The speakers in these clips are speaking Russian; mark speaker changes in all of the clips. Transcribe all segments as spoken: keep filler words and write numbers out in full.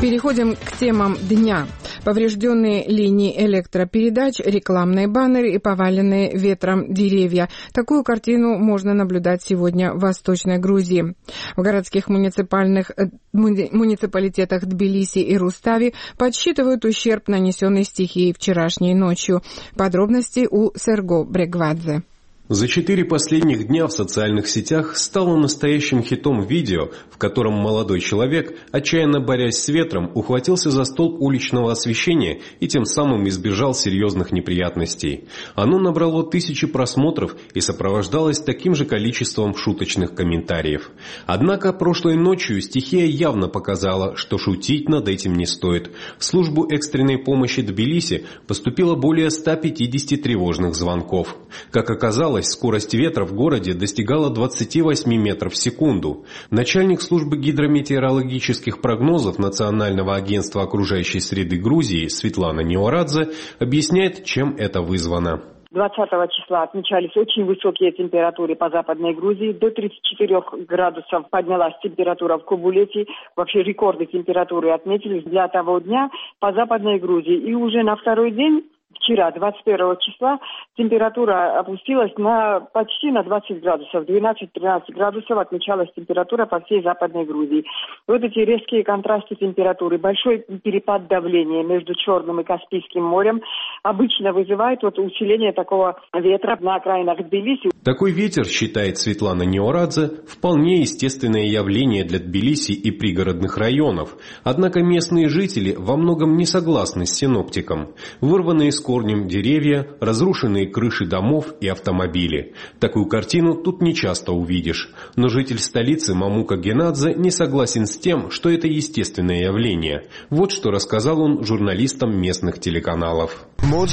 Speaker 1: Переходим к темам дня. Поврежденные линии электропередач, рекламные баннеры и поваленные ветром деревья. Такую картину можно наблюдать сегодня в Восточной Грузии. В городских муниципальных муниципалитетах Тбилиси и Рустави подсчитывают ущерб, нанесенный стихией вчерашней ночью. Подробности у Серго Брегвадзе.
Speaker 2: За четыре последних дня в социальных сетях стало настоящим хитом видео, в котором молодой человек, отчаянно борясь с ветром, ухватился за столб уличного освещения и тем самым избежал серьезных неприятностей. Оно набрало тысячи просмотров и сопровождалось таким же количеством шуточных комментариев. Однако прошлой ночью стихия явно показала, что шутить над этим не стоит. В службу экстренной помощи Тбилиси поступило более ста пятидесяти тревожных звонков. Как оказалось, скорость ветра в городе достигала двадцати восьми метров в секунду. Начальник службы гидрометеорологических прогнозов Национального агентства окружающей среды Грузии Светлана Неорадзе объясняет, чем это вызвано.
Speaker 3: двадцатого числа отмечались очень высокие температуры по Западной Грузии. До тридцати четырёх градусов поднялась температура в Кобулете. Вообще рекорды температуры отметились для того дня по Западной Грузии. И уже на второй день, вчера, двадцать первого числа, температура опустилась на почти на двадцать градусов. двенадцать-тринадцать градусов отмечалась температура по всей Западной Грузии. Вот эти резкие контрасты температуры, большой перепад давления между Черным и Каспийским морем обычно вызывает вот усиление такого ветра на окраинах Тбилиси.
Speaker 2: Такой ветер, считает Светлана Неорадзе, вполне естественное явление для Тбилиси и пригородных районов. Однако местные жители во многом не согласны с синоптиком. Вырванные с корнем деревья, разрушенные крыши домов и автомобили. Такую картину тут не часто увидишь. Но житель столицы Мамука Генадзе не согласен с тем, что это естественное явление. Вот что рассказал он журналистам местных телеканалов.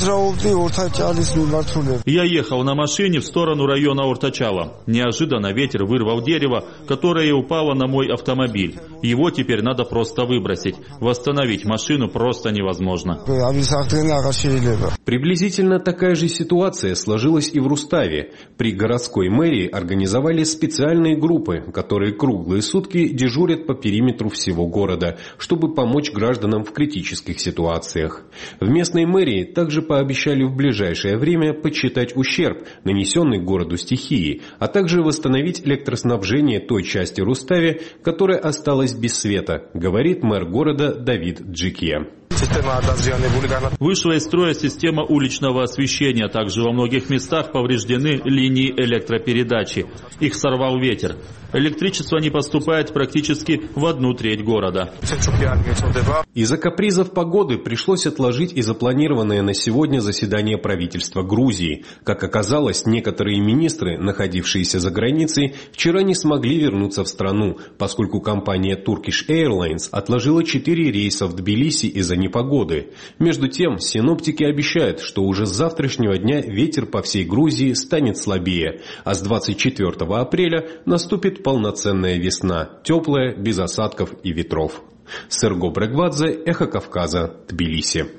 Speaker 4: Я ехал на машине в сторону района Ортачала. Неожиданно ветер вырвал дерево, которое упало на мой автомобиль. Его теперь надо просто выбросить. Восстановить машину просто невозможно.
Speaker 2: Приблизительно такая же ситуация сложилась и в Руставе. При городской мэрии организовали специальные группы, которые круглые сутки дежурят по периметру всего города, чтобы помочь гражданам в критических ситуациях. В местной мэрии также пообещали в ближайшее время подсчитать ущерб, нанесенный городу стихией, а также восстановить электроснабжение той части Рустави, которая осталась без света, говорит мэр города Давид Джикия.
Speaker 4: Вышла из строя система уличного освещения. Также во многих местах повреждены линии электропередачи. Их сорвал ветер. Электричество не поступает практически в одну треть города.
Speaker 2: Из-за капризов погоды пришлось отложить и запланированное на сегодня заседание правительства Грузии. Как оказалось, некоторые министры, находившиеся за границей, вчера не смогли вернуться в страну, поскольку компания Turkish Airlines отложила четыре рейса в Тбилиси из-за непогоды. Между тем, синоптики обещают, что уже с завтрашнего дня ветер по всей Грузии станет слабее, а с двадцать четвёртого апреля наступит полноценная весна, теплая, без осадков и ветров. Серго Брегвадзе, Эхо Кавказа, Тбилиси.